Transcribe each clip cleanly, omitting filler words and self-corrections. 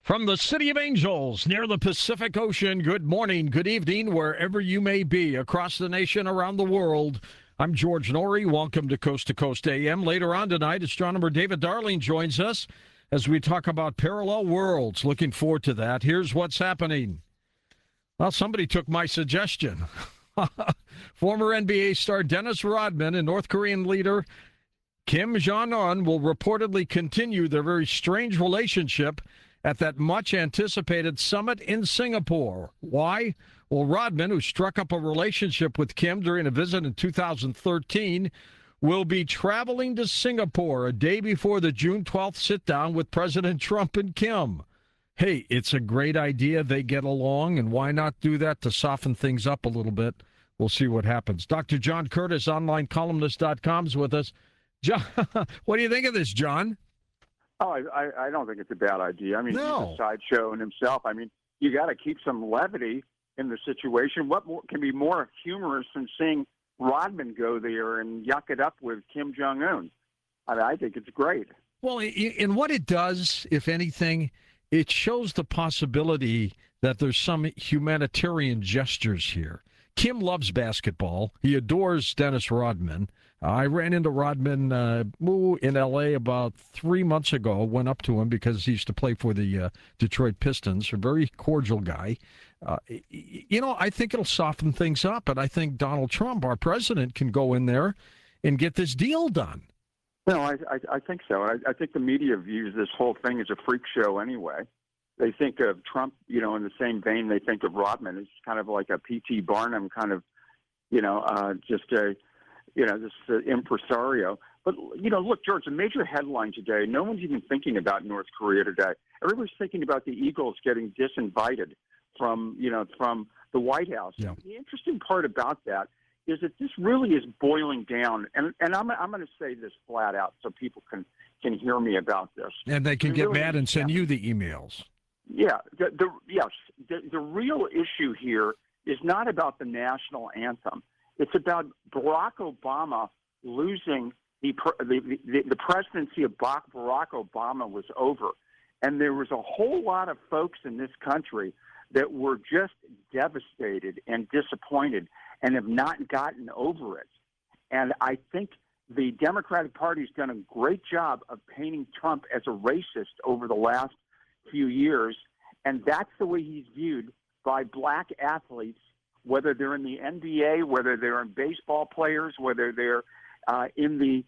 From the City of Angels near the Pacific Ocean, good morning, good evening, wherever you may be across the nation, around the world. I'm George Norrie. Welcome to Coast AM. Later on tonight, astronomer David Darling joins us as we talk about parallel worlds. Looking forward to that. Here's what's happening. Well, somebody took my suggestion. Former NBA star Dennis Rodman and North Korean leader Kim Jong-un will reportedly continue their very strange relationship at that much-anticipated summit in Singapore. Why? Well, Rodman, who struck up a relationship with Kim during a visit in 2013, will be traveling to Singapore a day before the June 12th sit-down with President Trump and Kim. Hey, it's a great idea they get along, and why not do that to soften things up a little bit? We'll see what happens. Dr. John Curtis, onlinecolumnist.com, is with us. John, what do you think of this, John? Oh, I don't think it's a bad idea. I mean, No. He's a sideshow in himself. I mean, you got to keep some levity in the situation. What more, can be more humorous than seeing Rodman go there and yuck it up with Kim Jong-un? I think it's great. Well, in what it does, if anything, it shows the possibility that there's some humanitarian gestures here. Kim loves basketball. He adores Dennis Rodman. I ran into Rodman in L.A. about 3 months ago. Went up to him because he used to play for the Detroit Pistons. A very cordial guy. I think it'll soften things up, and I think Donald Trump, our president, can go in there and get this deal done. No, I think so. I think the media views this whole thing as a freak show anyway. They think of Trump, in the same vein they think of Rodman. It's kind of like a P.T. Barnum kind of, this impresario. But, look, George, a major headline today, no one's even thinking about North Korea today. Everybody's thinking about the Eagles getting disinvited from the White House. Yeah. The interesting part about that is that this really is boiling down, and I'm going to say this flat out so people can hear me about this. And they can It get really mad and is send you the emails. Yeah, the real issue here is not about the national anthem. It's about Barack Obama losing the presidency of Barack Obama was over, and there was a whole lot of folks in this country that were just devastated and disappointed and have not gotten over it. And I think the Democratic Party has done a great job of painting Trump as a racist over the last few years, and that's the way he's viewed by black athletes, whether they're in the NBA, whether they're in baseball players, whether they're in the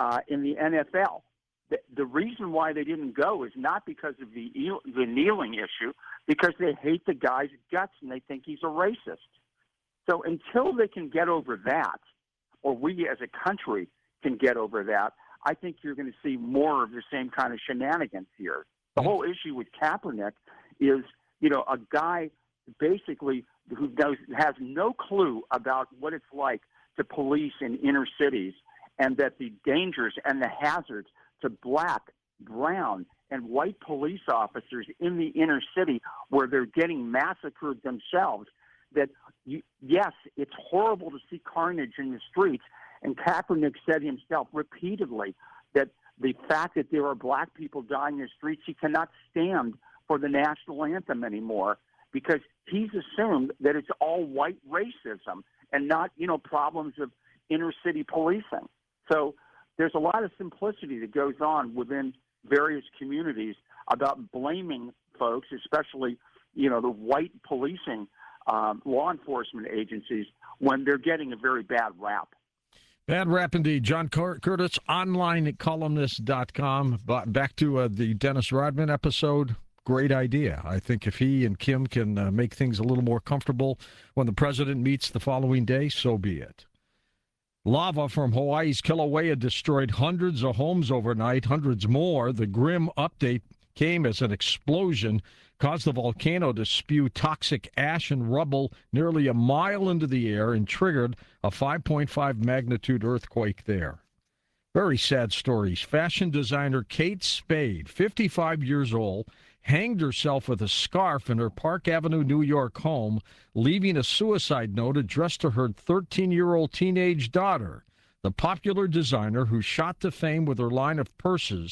NFL. The reason why they didn't go is not because of the kneeling issue, because they hate the guy's guts and they think he's a racist. So until they can get over that, or we as a country can get over that, I think you're going to see more of the same kind of shenanigans here. The whole issue with Kaepernick is, a guy basically who has no clue about what it's like to police in inner cities, and that the dangers and the hazards to black, brown, and white police officers in the inner city where they're getting massacred themselves, that, yes, it's horrible to see carnage in the streets. And Kaepernick said himself repeatedly that the fact that there are black people dying in the streets, he cannot stand for the national anthem anymore, because he's assumed that it's all white racism and not, problems of inner city policing. So there's a lot of simplicity that goes on within various communities about blaming folks, especially, the white policing law enforcement agencies, when they're getting a very bad rap. Bad rap indeed. John Curtis, onlinecolumnist.com. Back to the Dennis Rodman episode. Great idea. I think if he and Kim can make things a little more comfortable when the president meets the following day, so be it. Lava from Hawaii's Kilauea destroyed hundreds of homes overnight, hundreds more. The grim update came as an explosion caused the volcano to spew toxic ash and rubble nearly a mile into the air and triggered a 5.5 magnitude earthquake there. Very sad stories. Fashion designer Kate Spade, 55 years old, hanged herself with a scarf in her Park Avenue, New York home, leaving a suicide note addressed to her 13-year-old teenage daughter. The popular designer, who shot to fame with her line of purses,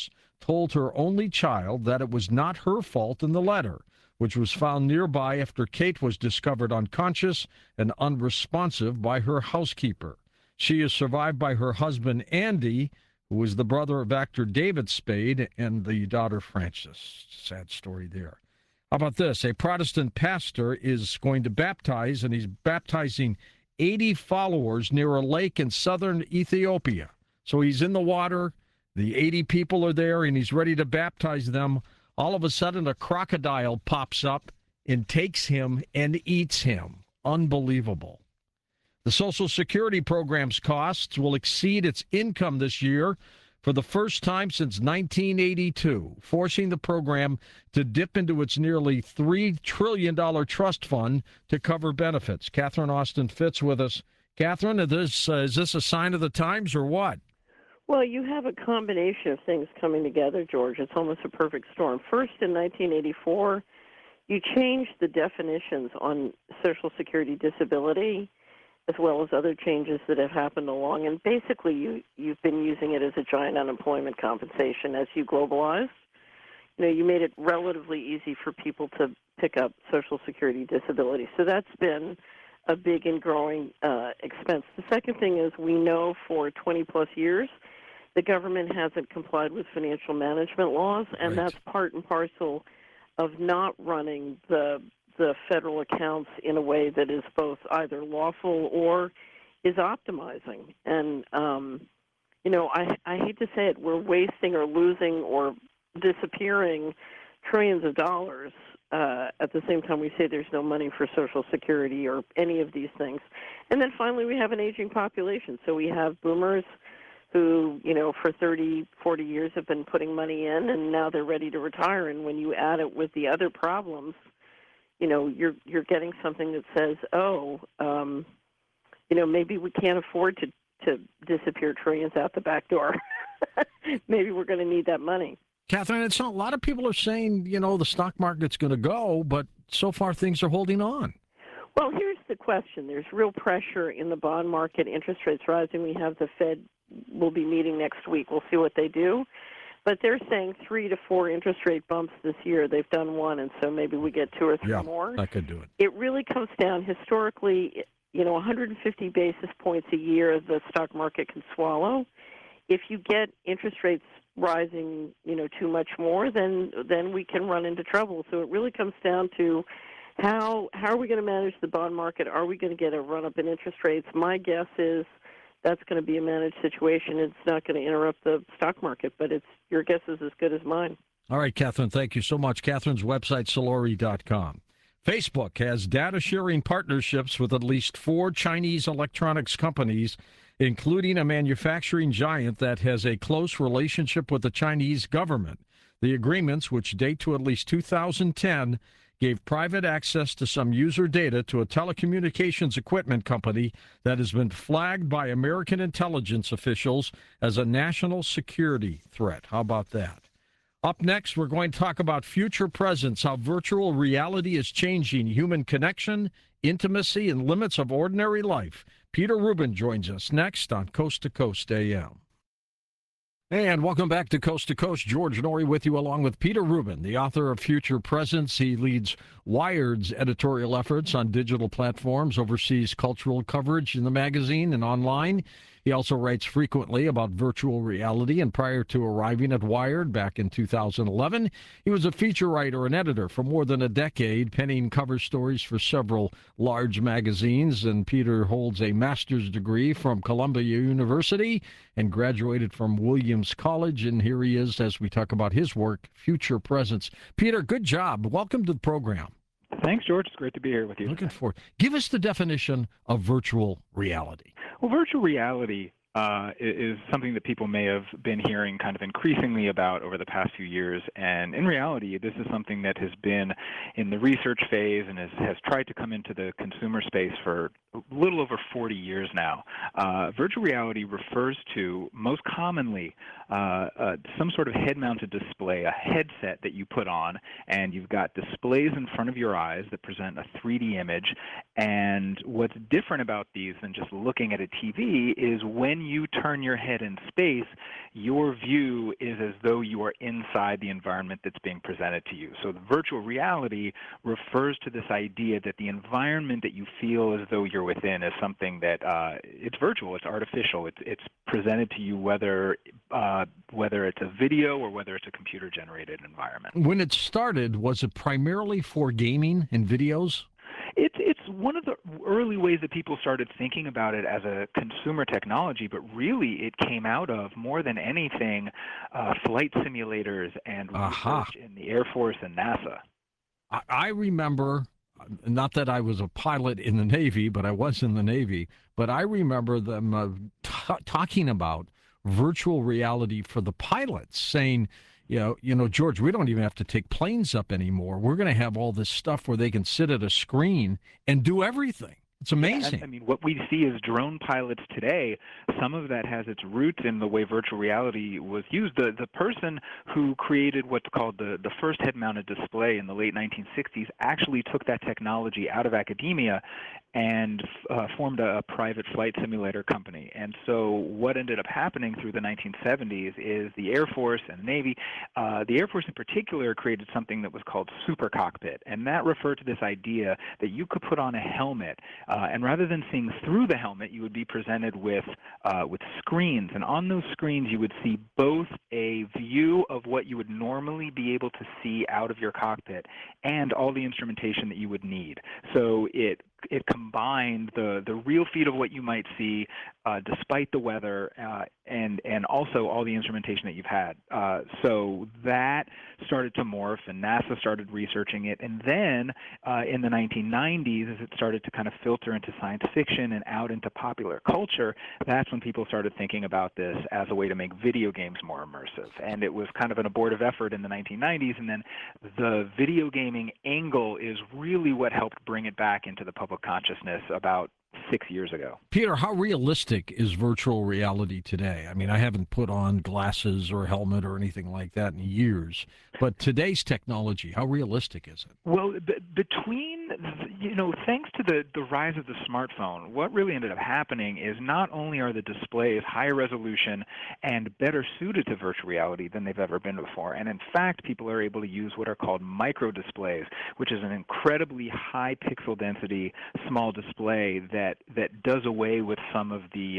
told her only child that it was not her fault in the letter, which was found nearby after Kate was discovered unconscious and unresponsive by her housekeeper. She is survived by her husband, Andy, who is the brother of actor David Spade, and the daughter, Frances. Sad story there. How about this? A Protestant pastor is going to baptize, and he's baptizing 80 followers near a lake in southern Ethiopia. So he's in the water, the 80 people are there, and he's ready to baptize them. All of a sudden, a crocodile pops up and takes him and eats him. Unbelievable. The Social Security program's costs will exceed its income this year for the first time since 1982, forcing the program to dip into its nearly $3 trillion trust fund to cover benefits. Catherine Austin Fitts with us. Catherine, is this a sign of the times or what? Well, you have a combination of things coming together, George. It's almost a perfect storm. First, in 1984, you changed the definitions on Social Security disability, as well as other changes that have happened along. And basically, you've been using it as a giant unemployment compensation as you globalized. You made it relatively easy for people to pick up Social Security disability. So that's been a big and growing expense. The second thing is we know for 20-plus years the government hasn't complied with financial management laws, and Right. that's part and parcel of not running the federal accounts in a way that is both either lawful or is optimizing. And, I hate to say it, we're wasting or losing or disappearing trillions of dollars at the same time we say there's no money for Social Security or any of these things. And then finally we have an aging population. So we have boomers who, for 30, 40 years have been putting money in, and now they're ready to retire. And when you add it with the other problems, you're getting something that says, maybe we can't afford to disappear trillions out the back door. Maybe we're going to need that money. Catherine, a lot of people are saying, the stock market's going to go, but so far things are holding on. Well, here's the question. There's real pressure in the bond market, interest rates rising. We have the Fed will be meeting next week. We'll see what they do. But they're saying 3 to 4 interest rate bumps this year. They've done one, and so maybe we get 2 or 3 more. That could do it. It really comes down historically, 150 basis points a year the stock market can swallow. If you get interest rates rising, too much more, then we can run into trouble. So it really comes down to how are we going to manage the bond market? Are we going to get a run-up in interest rates? My guess is that's going to be a managed situation. It's not going to interrupt the stock market, but your guess is as good as mine. All right, Catherine, thank you so much. Catherine's website, Solori.com. Facebook has data-sharing partnerships with at least 4 Chinese electronics companies, including a manufacturing giant that has a close relationship with the Chinese government. The agreements, which date to at least 2010, gave private access to some user data to a telecommunications equipment company that has been flagged by American intelligence officials as a national security threat. How about that? Up next, we're going to talk about future presence, how virtual reality is changing human connection, intimacy, and limits of ordinary life. Peter Rubin joins us next on Coast to Coast AM. And welcome back to Coast. George Noory with you, along with Peter Rubin, the author of Future Presence. He leads Wired's editorial efforts on digital platforms, oversees cultural coverage in the magazine and online. He also writes frequently about virtual reality, and prior to arriving at Wired back in 2011, he was a feature writer and editor for more than a decade, penning cover stories for several large magazines. And Peter holds a master's degree from Columbia University and graduated from Williams College. And here he is as we talk about his work, Future Presence. Peter, good job. Welcome to the program. Thanks, George. It's great to be here with you. Looking forward. Give us the definition of virtual reality. Well, virtual reality is something that people may have been hearing kind of increasingly about over the past few years. And in reality, this is something that has been in the research phase and has tried to come into the consumer space for a little over 40 years now. Virtual reality refers to, most commonly, some sort of head-mounted display, a headset that you put on, and you've got displays in front of your eyes that present a 3D image. And what's different about these than just looking at a TV is when you turn your head in space, your view is as though you are inside the environment that's being presented to you. So the virtual reality refers to this idea that the environment that you feel as though you're within is something that it's virtual, it's artificial, it's presented to you whether it's a video or whether it's a computer-generated environment. When it started, was it primarily for gaming and videos? It's one of the early ways that people started thinking about it as a consumer technology, but really it came out of, more than anything, flight simulators and research in the Air Force and NASA. I remember, not that I was a pilot in the Navy, but I was in the Navy, but I remember them talking about virtual reality for the pilots, saying, you know, George, we don't even have to take planes up anymore. We're going to have all this stuff where they can sit at a screen and do everything. It's amazing. Yeah, I mean, what we see as drone pilots today, some of that has its roots in the way virtual reality was used. The person who created what's called the first head-mounted display in the late 1960s actually took that technology out of academia and formed a private flight simulator company. And so what ended up happening through the 1970s is the Air Force and the Navy, the Air Force in particular created something that was called Super Cockpit. And that referred to this idea that you could put on a helmet, and rather than seeing through the helmet, you would be presented with screens. And on those screens, you would see both a view of what you would normally be able to see out of your cockpit and all the instrumentation that you would need. So it combined the real feed of what you might see despite the weather and also all the instrumentation that you've had. So that started to morph, and NASA started researching it. And then in the 1990s, as it started to kind of filter into science fiction and out into popular culture, that's when people started thinking about this as a way to make video games more immersive. And it was kind of an abortive effort in the 1990s, and then the video gaming angle is really what helped bring it back into the public consciousness about 6 years ago. Peter, how realistic is virtual reality today? I mean, I haven't put on glasses or a helmet or anything like that in years, but today's technology, how realistic is it? Well, between, thanks to the rise of the smartphone, what really ended up happening is not only are the displays higher resolution and better suited to virtual reality than they've ever been before, and in fact, people are able to use what are called micro displays, which is an incredibly high pixel density small display that does away with some of the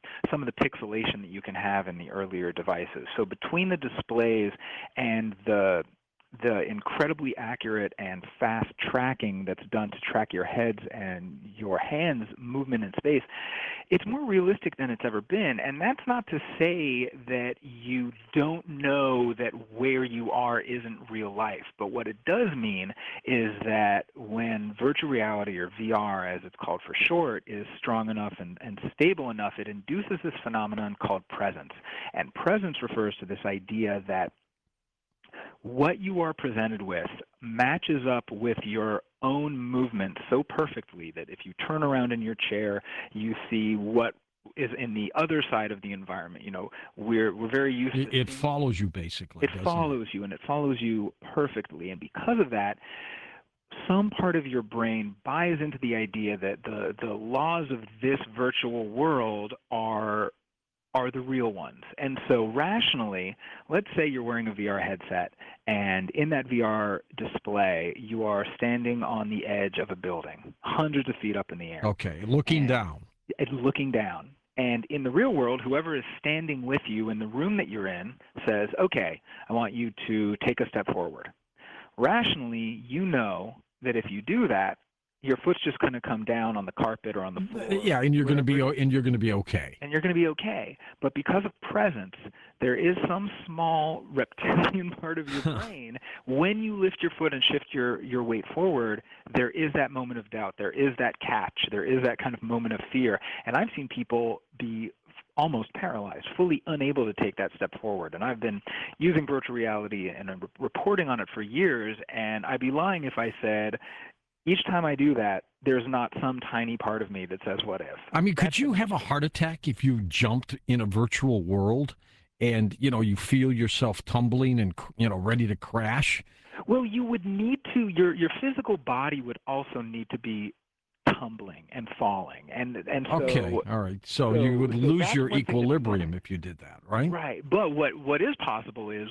pixelation that you can have in the earlier devices. So between the displays and the incredibly accurate and fast tracking that's done to track your heads and your hands' movement in space, it's more realistic than it's ever been. And that's not to say that you don't know that where you are isn't real life. But what it does mean is that when virtual reality, or VR as it's called for short, is strong enough and stable enough, it induces this phenomenon called presence. And presence refers to this idea that what you are presented with matches up with your own movement so perfectly that if you turn around in your chair, you see what is in the other side of the environment. We're very used to it follows you, basically. It follows you, and it follows you perfectly. And because of that, some part of your brain buys into the idea that the laws of this virtual world are the real ones. And so rationally, let's say you're wearing a VR headset, and in that VR display, you are standing on the edge of a building, hundreds of feet up in the air. Okay, looking down. Looking down. And in the real world, whoever is standing with you in the room that you're in says, okay, I want you to take a step forward. Rationally, you know that if you do that, your foot's just going to come down on the carpet or on the floor. Yeah, and you're going to be okay. And you're going to be okay. But because of presence, there is some small reptilian part of your brain. When you lift your foot and shift your weight forward, there is that moment of doubt. There is that catch. There is that kind of moment of fear. And I've seen people be almost paralyzed, fully unable to take that step forward. And I've been using virtual reality and reporting on it for years, and I'd be lying if I said each time I do that, there's not some tiny part of me that says, what if? I mean, could you have a heart attack if you jumped in a virtual world and, you feel yourself tumbling and, ready to crash? Well, you would need to, your physical body would also need to be tumbling and falling. And Okay, so all right. So you would lose that's your one thing that's equilibrium if you did that, right? right. But what is possible is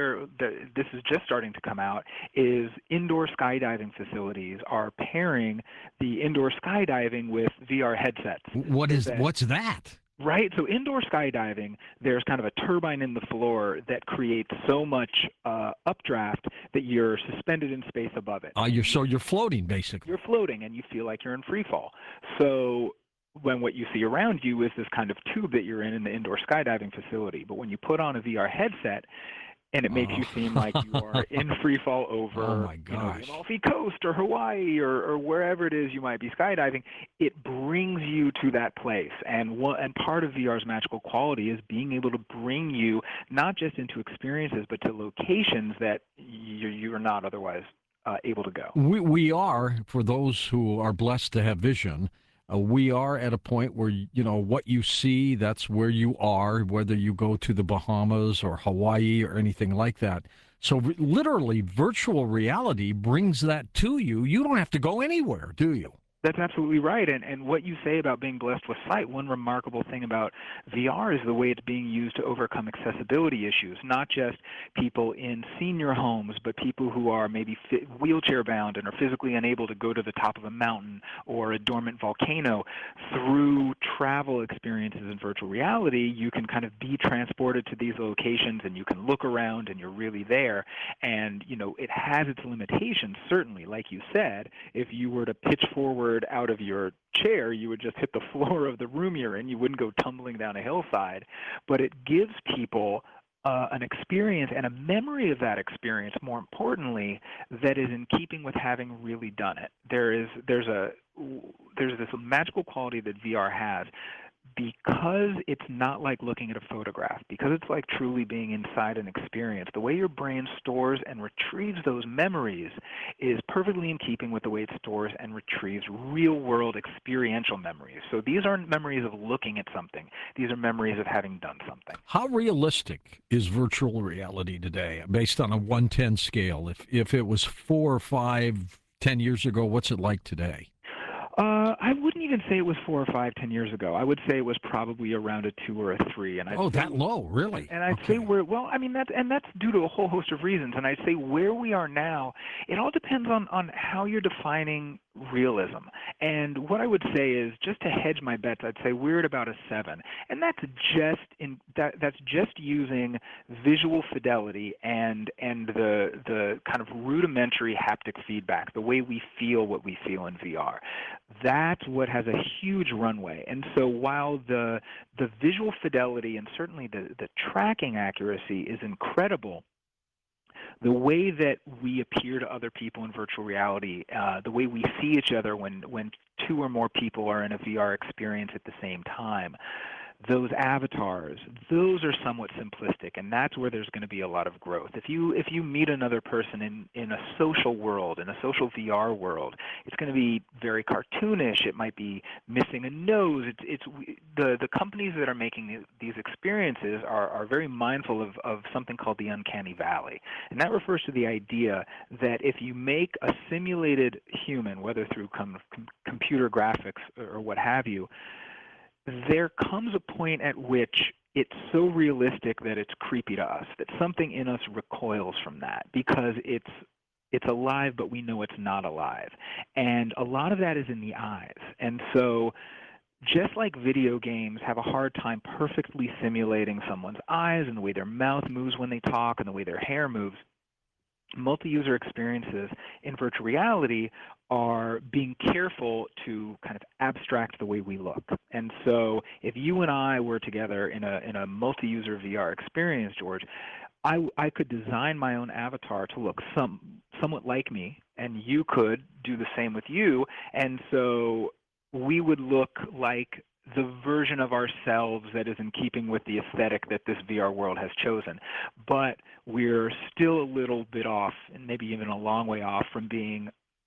this is just starting to come out is indoor skydiving facilities are pairing the indoor skydiving with VR headsets. What's that? Right. So indoor skydiving, there's kind of a turbine in the floor that creates so much updraft that you're suspended in space above it. You're floating basically. You're floating and you feel like you're in free fall. So when what you see around you is this kind of tube that you're in the indoor skydiving facility. But when you put on a VR headset, and it makes you seem like you are in free fall over the Amalfi Coast or Hawaii or wherever it is you might be skydiving. It brings you to that place. And part of VR's magical quality is being able to bring you not just into experiences, but to locations that you're not otherwise able to go. We are, for those who are blessed to have vision, we are at a point where, what you see, that's where you are, whether you go to the Bahamas or Hawaii or anything like that. So literally, virtual reality brings that to you. You don't have to go anywhere, do you? That's absolutely right. And what you say about being blessed with sight, one remarkable thing about VR is the way it's being used to overcome accessibility issues, not just people in senior homes, but people who are maybe wheelchair bound and are physically unable to go to the top of a mountain or a dormant volcano. Through travel experiences in virtual reality, you can kind of be transported to these locations and you can look around and you're really there. And, it has its limitations, certainly. Like you said, if you were to pitch forward out of your chair, you would just hit the floor of the room you're in. You wouldn't go tumbling down a hillside. But it gives people an experience and a memory of that experience, more importantly, that is in keeping with having really done it. There's this magical quality that VR has. Because it's not like looking at a photograph, because it's like truly being inside an experience, the way your brain stores and retrieves those memories is perfectly in keeping with the way it stores and retrieves real-world experiential memories. So these aren't memories of looking at something. These are memories of having done something. How realistic is virtual reality today, based on a 1-10 scale? If it was 4 or 5, 10 years ago, what's it like today? I wouldn't even say it was 4 or 5, 10 years ago. I would say it was probably around a 2 or a 3. And that low, really? And I'd say that's due to a whole host of reasons. And I'd say where we are now, it all depends on how you're defining realism. And what I would say is, just to hedge my bets, I'd say we're at about a 7, and that's just using visual fidelity and the kind of rudimentary haptic feedback, the way we feel what we feel in VR. That's what has a huge runway. And so while the visual fidelity and certainly the tracking accuracy is incredible, the way that we appear to other people in virtual reality, the way we see each other when 2 or more people are in a VR experience at the same time, those avatars, those are somewhat simplistic, and that's where there's going to be a lot of growth. If you meet another person in a social world, in a social VR world, it's going to be very cartoonish. It might be missing a nose. It's the companies that are making these experiences are very mindful of something called the uncanny valley, and that refers to the idea that if you make a simulated human, whether through computer graphics or what have you, there comes a point at which it's so realistic that it's creepy to us, that something in us recoils from that because it's alive, but we know it's not alive. And a lot of that is in the eyes. And so just like video games have a hard time perfectly simulating someone's eyes and the way their mouth moves when they talk and the way their hair moves, multi-user experiences in virtual reality are being careful to kind of abstract the way we look. And so if you and I were together in a multi-user VR experience, George, I could design my own avatar to look somewhat like me, and you could do the same with you. And so we would look like the version of ourselves that is in keeping with the aesthetic that this VR world has chosen. But we're still a little bit off, and maybe even a long way off, from being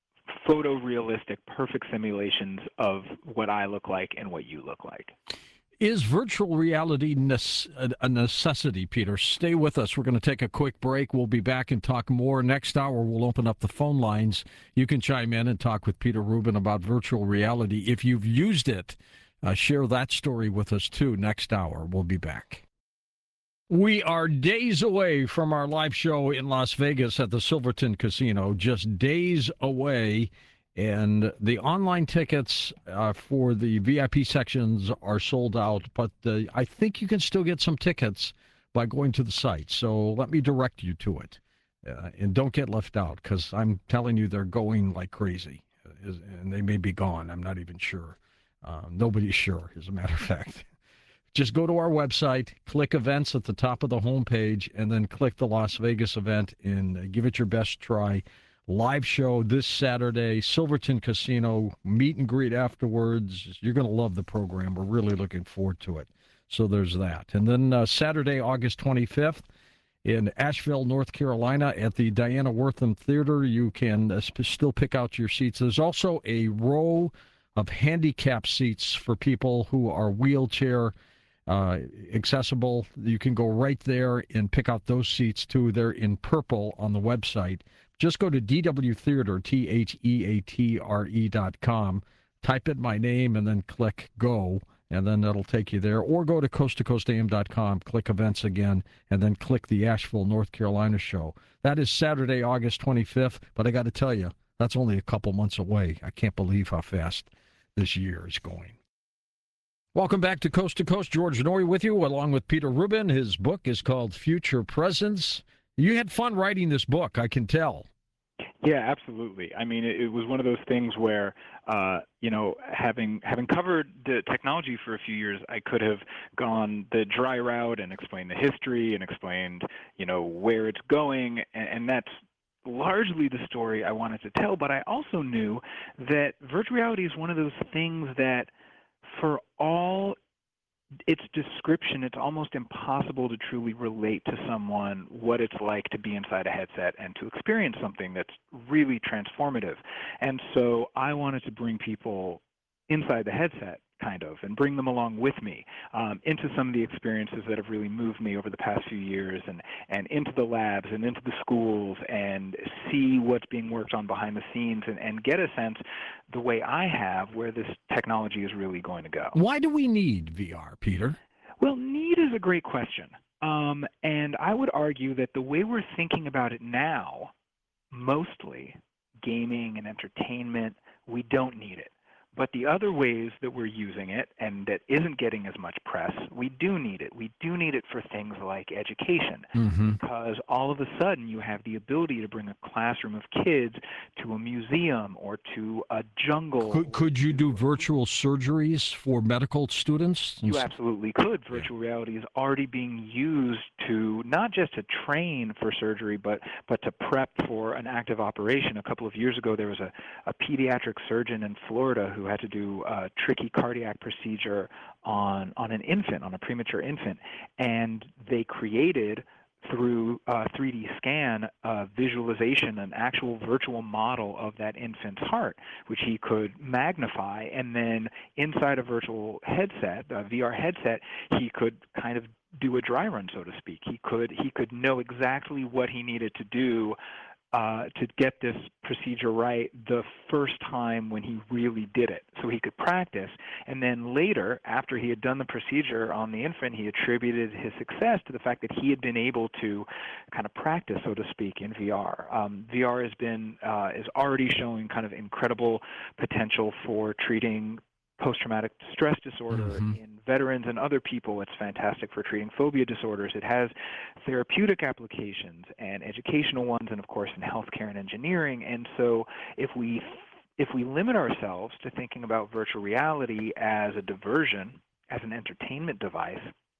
photorealistic, perfect simulations of what I look like and what you look like. Is virtual reality a necessity, Peter? Stay with us. We're going to take a quick break. We'll be back and talk more. Next hour, we'll open up the phone lines. You can chime in and talk with Peter Rubin about virtual reality. If you've used it, share that story with us, too. Next hour, we'll be back. We are days away from our live show in Las Vegas at the Silverton Casino, just days away. And the online tickets for the VIP sections are sold out, but I think you can still get some tickets by going to the site. So let me direct you to it. And don't get left out, because I'm telling you they're going like crazy. And they may be gone. I'm not even sure. Nobody's sure, as a matter of fact. Just go to our website, click events at the top of the homepage, and then click the Las Vegas event and give it your best try. Live show this Saturday, Silverton Casino, meet and greet afterwards. You're going to love the program. We're really looking forward to it. So there's that. And then Saturday, August 25th, in Asheville, North Carolina, at the Diana Wortham Theater, you can still pick out your seats. There's also a row of handicap seats for people who are wheelchair accessible. You can go right there and pick out those seats, too. They're in purple on the website. Just go to DWTheater, Theatre.com, type in my name, and then click go, and then that'll take you there. Or go to coasttocoastam.com, click events again, and then click the Asheville, North Carolina show. That is Saturday, August 25th, but I got to tell you, that's only a couple months away. I can't believe how fast this year is going. Welcome back to Coast. George Noory with you, along with Peter Rubin. His book is called Future Presence. You had fun writing this book, I can tell. Yeah, absolutely. I mean, it was one of those things where, having covered the technology for a few years, I could have gone the dry route and explained the history and explained, where it's going, and that's largely the story I wanted to tell. But I also knew that virtual reality is one of those things that, for all its description, it's almost impossible to truly relate to someone what it's like to be inside a headset and to experience something that's really transformative. And so I wanted to bring people inside the headset, kind of, and bring them along with me into some of the experiences that have really moved me over the past few years, and into the labs and into the schools, and see what's being worked on behind the scenes, and get a sense, the way I have, where this technology is really going to go. Why do we need VR, Peter? Well, need is a great question. And I would argue that the way we're thinking about it now, mostly gaming and entertainment, we don't need it. But the other ways that we're using it, and that isn't getting as much press, we do need it. We do need it for things like education, because all of a sudden you have the ability to bring a classroom of kids to a museum or to a jungle. Could you do virtual surgeries for medical students? You absolutely could. Virtual reality is already being used to not just to train for surgery, but to prep for an active operation. A couple of years ago, there was a pediatric surgeon in Florida who had to do a tricky cardiac procedure on an infant, on a premature infant, and they created, through 3D scan, visualization, an actual virtual model of that infant's heart, which he could magnify, and then inside a virtual headset, a VR headset, he could kind of do a dry run, so to speak. He could know exactly what he needed to do to get this procedure right the first time when he really did it, so he could practice. And then later, after he had done the procedure on the infant, he attributed his success to the fact that he had been able to kind of practice, so to speak, in VR. VR is already showing kind of incredible potential for treating post-traumatic stress disorder in veterans and other people. It's fantastic for treating phobia disorders. It has therapeutic applications and educational ones, and of course in healthcare and engineering. And so if we limit ourselves to thinking about virtual reality as a diversion, as an entertainment device,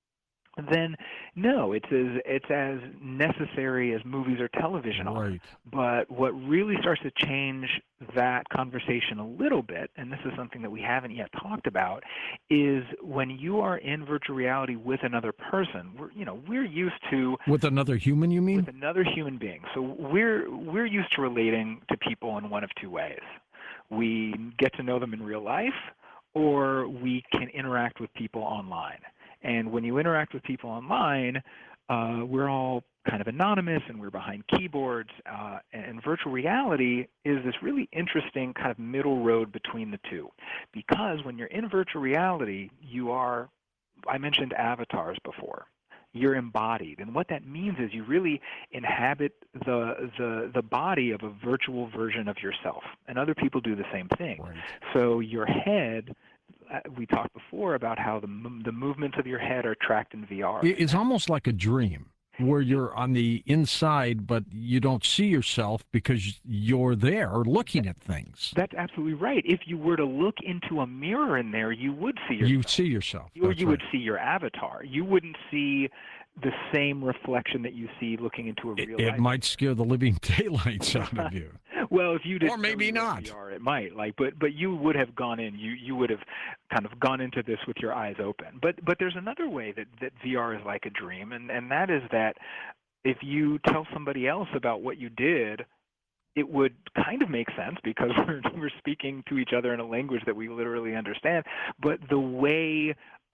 then no, it's as necessary as movies or television are. Right. But what really starts to change that conversation a little bit, and this is something that we haven't yet talked about, is when you are in virtual reality with another person. We're used to with another human, you mean? With another human being. So we're used to relating to people in one of two ways. We get to know them in real life, or we can interact with people online. And when you interact with people online, we're all kind of anonymous and we're behind keyboards. And virtual reality is this really interesting kind of middle road between the two. Because when you're in virtual reality, you are, I mentioned avatars before. You're embodied. And what that means is you really inhabit the body of a virtual version of yourself. And other people do the same thing. Right. So your head, we talked before about how the movements of your head are tracked in VR. It's almost like a dream where you're on the inside, but you don't see yourself because you're there looking at things. That's absolutely right. If you were to look into a mirror in there, you would see yourself. You see yourself. Or That's you would right. see your avatar. You wouldn't see the same reflection that you see looking into a real life. It might scare the living daylights out of you. Well, if you didn't Or maybe know you were not. VR, it might. But you would have gone in. You would have kind of gone into this with your eyes open. But there's another way that VR is like a dream, and that is that if you tell somebody else about what you did, it would kind of make sense because we're speaking to each other in a language that we literally understand. But the way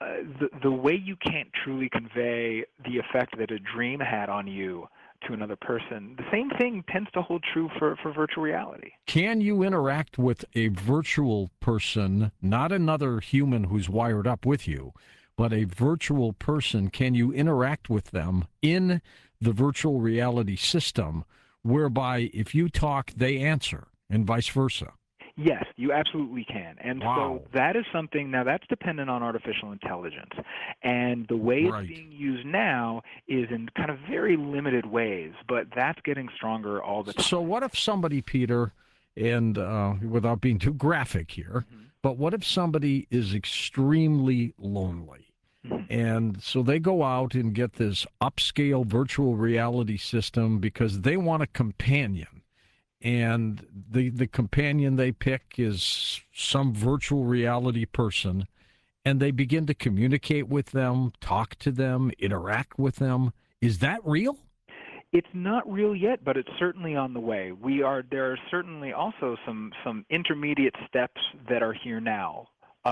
you can't truly convey the effect that a dream had on you to another person, the same thing tends to hold true for virtual reality. Can you interact with a virtual person, not another human who's wired up with you, but a virtual person? Can you interact with them in the virtual reality system, whereby if you talk, they answer, and vice versa? Yes, you absolutely can. And Wow. so that is something, now that's dependent on artificial intelligence. And the way Right. it's being used now is in kind of very limited ways, but that's getting stronger all the time. So what if somebody, Peter, and without being too graphic here, but what if somebody is extremely lonely? And so they go out and get this upscale virtual reality system because they want a companion. And the companion they pick is some virtual reality person. And they begin to communicate with them, talk to them, interact with them. Is that real? It's not real yet, but it's certainly on the way. There are certainly also some intermediate steps that are here now.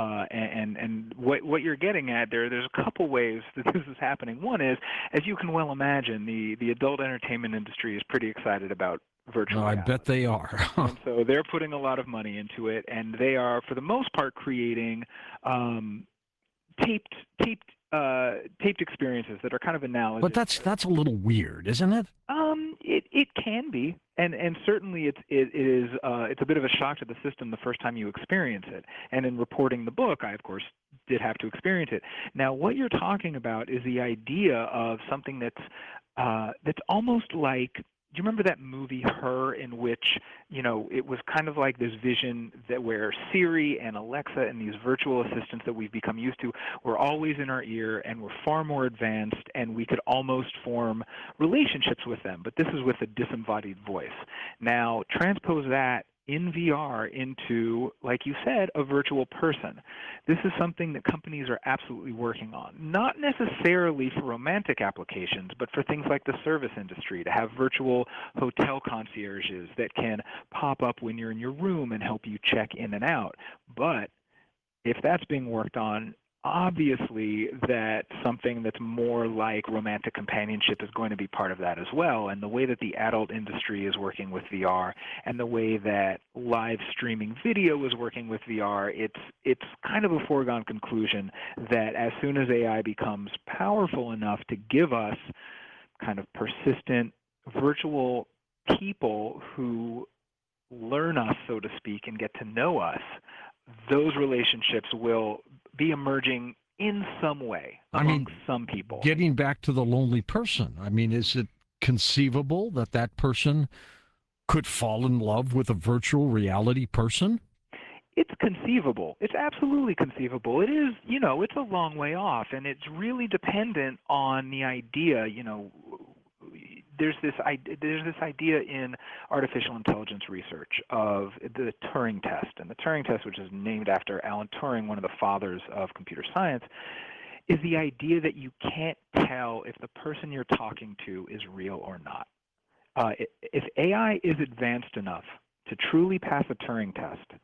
And what you're getting at there's a couple ways that this is happening. One is, as you can well imagine, the adult entertainment industry is pretty excited about virtual reality. I bet they are. And so they're putting a lot of money into it, and they are, for the most part, creating taped experiences that are kind of analogous. But that's a little weird, isn't it? It can be, and certainly it is it's a bit of a shock to the system the first time you experience it. And in reporting the book, I of course did have to experience it. Now, what you're talking about is the idea of something that's almost like. Do you remember that movie Her, in which, it was kind of like this vision that where Siri and Alexa and these virtual assistants that we've become used to were always in our ear and were far more advanced, and we could almost form relationships with them, but this is with a disembodied voice. Now, transpose that in VR into, like you said, a virtual person. This is something that companies are absolutely working on, not necessarily for romantic applications, but for things like the service industry, to have virtual hotel concierges that can pop up when you're in your room and help you check in and out. But if that's being worked on, obviously that something that's more like romantic companionship is going to be part of that as well. And the way that the adult industry is working with VR and the way that live streaming video is working with VR, it's kind of a foregone conclusion that as soon as AI becomes powerful enough to give us kind of persistent virtual people who learn us, so to speak, and get to know us, those relationships will be emerging in some way among some people. Getting back to the lonely person, is it conceivable that that person could fall in love with a virtual reality person? It's conceivable. It's absolutely conceivable. It is, it's a long way off, and it's really dependent on the idea, There's this idea in artificial intelligence research of the Turing test. And the Turing test, which is named after Alan Turing, one of the fathers of computer science, is the idea that you can't tell if the person you're talking to is real or not. If AI is advanced enough to truly pass a Turing test,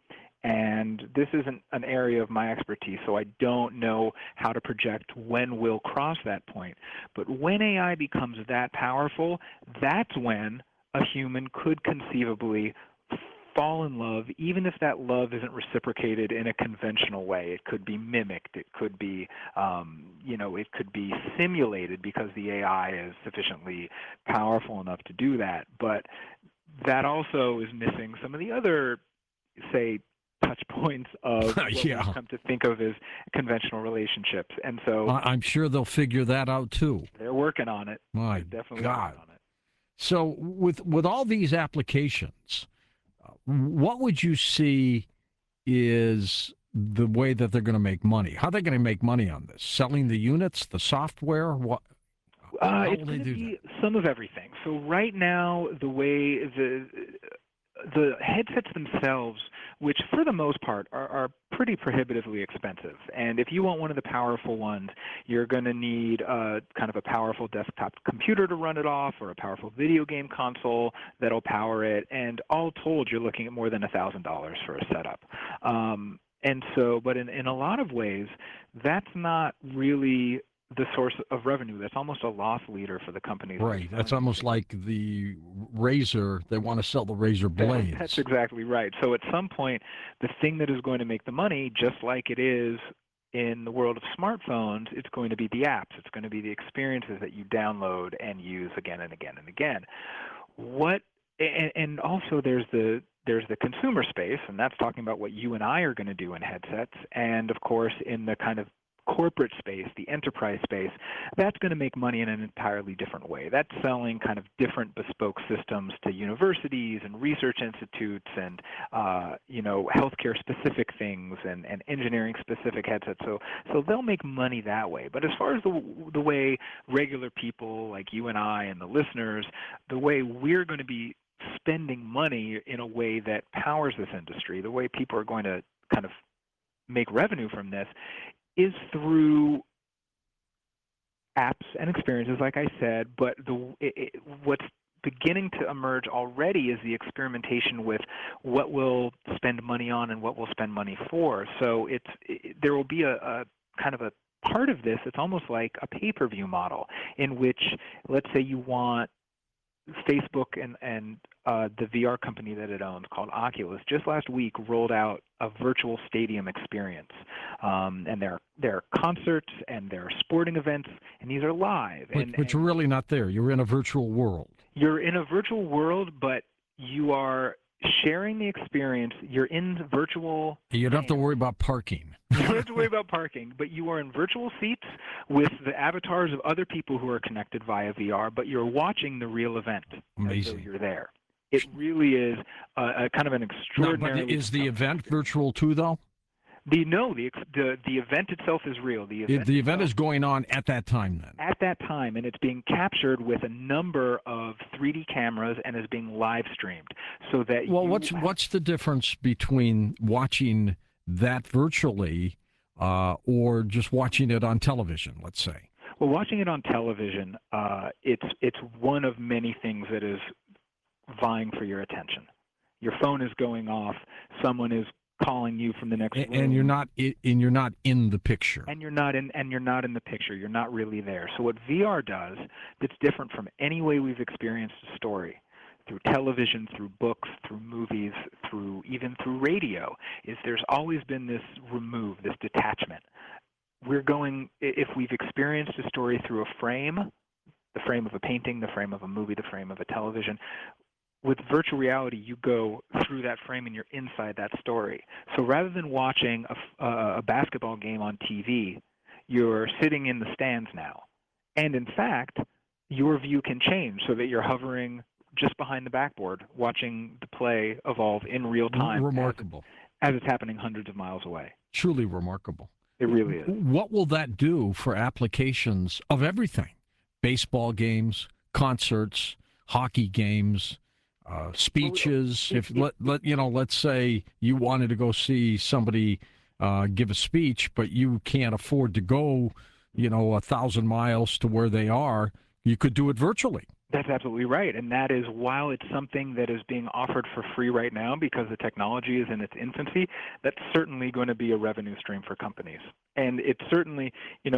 And this isn't an area of my expertise, so I don't know how to project when we'll cross that point. But when AI becomes that powerful, that's when a human could conceivably fall in love, even if that love isn't reciprocated in a conventional way. It could be mimicked. It could be, it could be simulated because the AI is sufficiently powerful enough to do that. But that also is missing some of the other, say, touch points of what Yeah. we've come to think of as conventional relationships. And so I'm sure they'll figure that out too. they're working on it. My They're definitely God. working on it. So with all these applications, what would you see is the way that they're going to make money? How are they going to make money on this? Selling the units, the software? What? How It's will they going to do be that? some of everything. So right now, the way the headsets themselves, which for the most part are pretty prohibitively expensive. And if you want one of the powerful ones, you're going to need kind of a powerful desktop computer to run it off, or a powerful video game console that'll power it. And all told, you're looking at more than $1,000 for a setup. And so, but in a lot of ways, that's not really the source of revenue. That's almost a loss leader for the companies. Right. That's almost like the razor. They want to sell the razor blades. That's exactly right. So at some point, the thing that is going to make the money, just like it is in the world of smartphones, it's going to be the apps. It's going to be the experiences that you download and use again and again and again. And also there's the consumer space, and that's talking about what you and I are going to do in headsets. And of course, in the kind of corporate space, the enterprise space, that's going to make money in an entirely different way. That's selling kind of different bespoke systems to universities and research institutes and healthcare specific things and engineering specific headsets. So they'll make money that way. But as far as the way regular people like you and I and the listeners, the way we're going to be spending money in a way that powers this industry, the way people are going to kind of make revenue from this, is through apps and experiences, like I said, but what's beginning to emerge already is the experimentation with what we'll spend money on and what we'll spend money for. So there will be a kind of a part of this. It's almost like a pay-per-view model in which, let's say you want Facebook and the VR company that it owns called Oculus just last week rolled out a virtual stadium experience. And there are concerts and there are sporting events, and these are live. But you're really not there. You're in a virtual world. You're in a virtual world, but you are sharing the experience. You're in virtual. You don't have to worry about parking. You don't have to worry about parking, but you are in virtual seats with the avatars of other people who are connected via VR, but you're watching the real event. Amazing. As though you're there. It really is a kind of an extraordinary. But is the event virtual too, though? The event itself is real. The event is going on at that time then. At that time, and it's being captured with a number of 3D cameras and is being live streamed, so that. Well, what's the difference between watching that virtually or just watching it on television? Let's say. Well, watching it on television, it's one of many things that is vying for your attention. Your phone is going off. Someone is calling you from the next room. And you're not in the picture. And you're not in the picture. You're not really there. So what VR does that's different from any way we've experienced a story, through television, through books, through movies, even through radio, is there's always been this remove, this detachment. If we've experienced a story through a frame, the frame of a painting, the frame of a movie, the frame of a television, with virtual reality, you go through that frame and you're inside that story. So rather than watching a basketball game on TV, you're sitting in the stands now. And in fact, your view can change so that you're hovering just behind the backboard, watching the play evolve in real time. Remarkable. As it's happening hundreds of miles away. Truly remarkable. It really is. What will that do for applications of everything? Baseball games, concerts, hockey games, speeches. Let's say you wanted to go see somebody give a speech, but you can't afford to go, 1,000 miles to where they are. You could do it virtually. That's absolutely right. And that is, while it's something that is being offered for free right now because the technology is in its infancy, that's certainly going to be a revenue stream for companies. And it's certainly,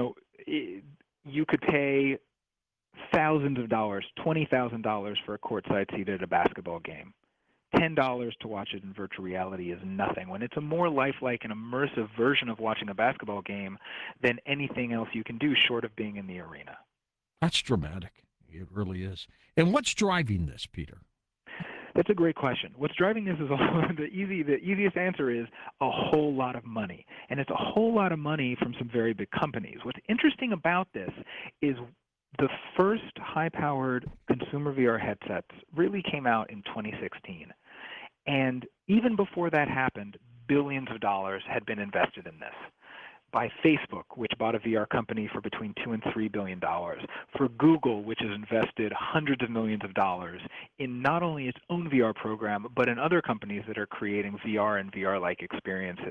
you could pay thousands of dollars, $20,000 for a courtside seat at a basketball game. $10 to watch it in virtual reality is nothing, when it's a more lifelike and immersive version of watching a basketball game than anything else you can do short of being in the arena. That's dramatic. It really is. And what's driving this, Peter? That's a great question. What's driving this is the easiest answer is a whole lot of money. And it's a whole lot of money from some very big companies. What's interesting about this is the first high-powered consumer VR headsets really came out in 2016. And even before that happened, billions of dollars had been invested in this by Facebook, which bought a VR company for between $2 and $3 billion, for Google, which has invested hundreds of millions of dollars in not only its own VR program, but in other companies that are creating VR and VR-like experiences.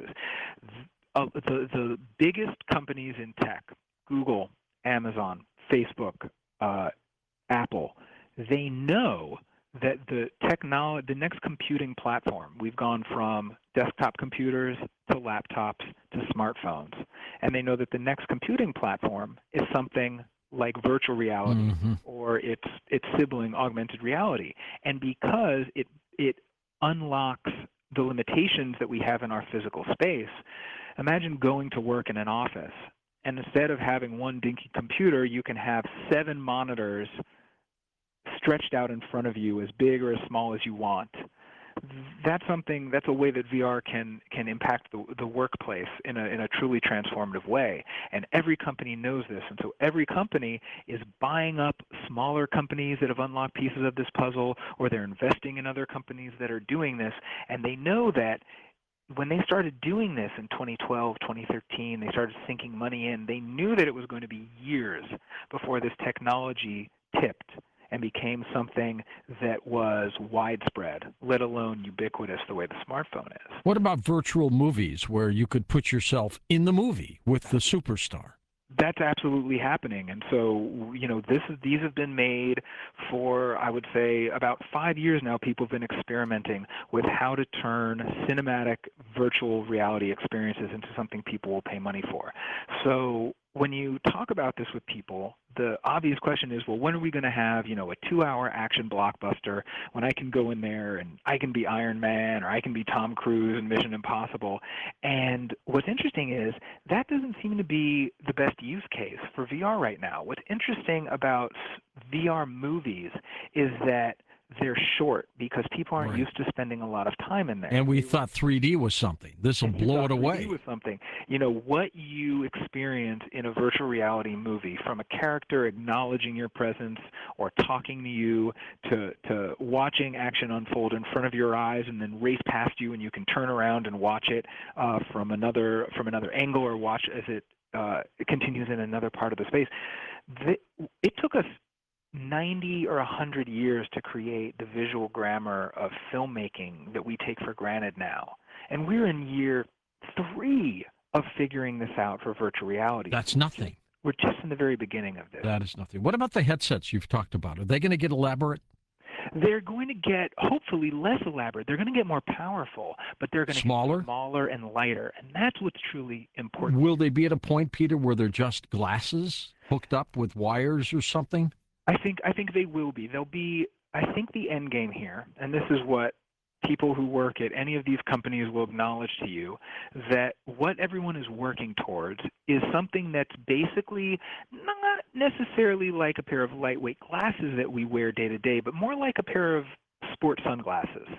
The biggest companies in tech, Google, Amazon, Facebook, Apple, they know that the next computing platform, we've gone from desktop computers to laptops to smartphones, and they know that the next computing platform is something like virtual reality or its sibling, augmented reality. And because it unlocks the limitations that we have in our physical space, imagine going to work in an office, and instead of having one dinky computer, you can have 7 monitors stretched out in front of you, as big or as small as you want. That's a way that VR can impact the workplace in a truly transformative way. And every company knows this. And so every company is buying up smaller companies that have unlocked pieces of this puzzle, or they're investing in other companies that are doing this. And they know that when they started doing this in 2012, 2013, they started sinking money in, they knew that it was going to be years before this technology tipped and became something that was widespread, let alone ubiquitous the way the smartphone is. What about virtual movies where you could put yourself in the movie with the superstar? That's absolutely happening. And so, these have been made for, I would say, about 5 years now. People have been experimenting with how to turn cinematic virtual reality experiences into something people will pay money for. So when you talk about this with people, the obvious question is, well, when are we going to have, a 2-hour action blockbuster when I can go in there and I can be Iron Man or I can be Tom Cruise in Mission Impossible? And what's interesting is that doesn't seem to be the best use case for VR right now. What's interesting about VR movies is that they're short because people aren't used to spending a lot of time in there. And we thought 3D was something. This will blow it away. 3D was something. What you experience in a virtual reality movie, from a character acknowledging your presence or talking to you, to watching action unfold in front of your eyes and then race past you, and you can turn around and watch it from another angle, or watch as it continues in another part of the space. It took us 90 or 100 years to create the visual grammar of filmmaking that we take for granted now. And we're in year 3 of figuring this out for virtual reality. That's nothing. We're just in the very beginning of this. That is nothing. What about the headsets you've talked about? Are they going to get elaborate? They're going to get, hopefully, less elaborate. They're going to get more powerful, but they're going to get smaller and lighter. And that's what's truly important. Will they be at a point, Peter, where they're just glasses hooked up with wires or something? I think they will be. They'll be. I think the end game here, and this is what people who work at any of these companies will acknowledge to you, that what everyone is working towards is something that's basically not necessarily like a pair of lightweight glasses that we wear day to day, but more like a pair of sport sunglasses,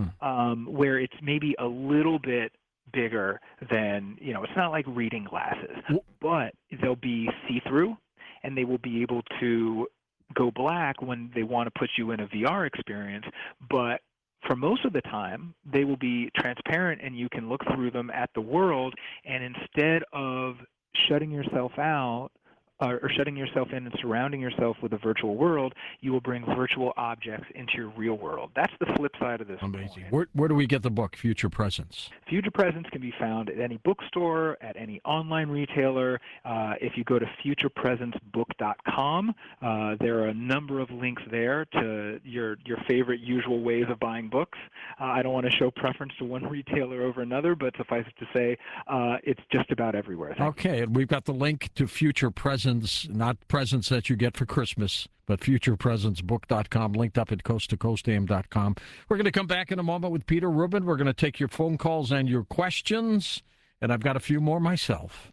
where it's maybe a little bit bigger than, it's not like reading glasses, but they'll be see-through, and they will be able to go black when they want to put you in a VR experience, but for most of the time, they will be transparent and you can look through them at the world, and instead of shutting yourself out or shutting yourself in and surrounding yourself with a virtual world, you will bring virtual objects into your real world. That's the flip side of this. Amazing. Coin. Where do we get the book, Future Presence? Future Presence can be found at any bookstore, at any online retailer. If you go to futurepresencebook.com, there are a number of links there to your favorite usual ways of buying books. I don't want to show preference to one retailer over another, but suffice it to say, it's just about everywhere. Okay, and we've got the link to Future Presence, not presents that you get for Christmas, but futurepresencebook.com, linked up at coasttocoastam.com. We're going to come back in a moment with Peter Rubin. We're going to take your phone calls and your questions, and I've got a few more myself.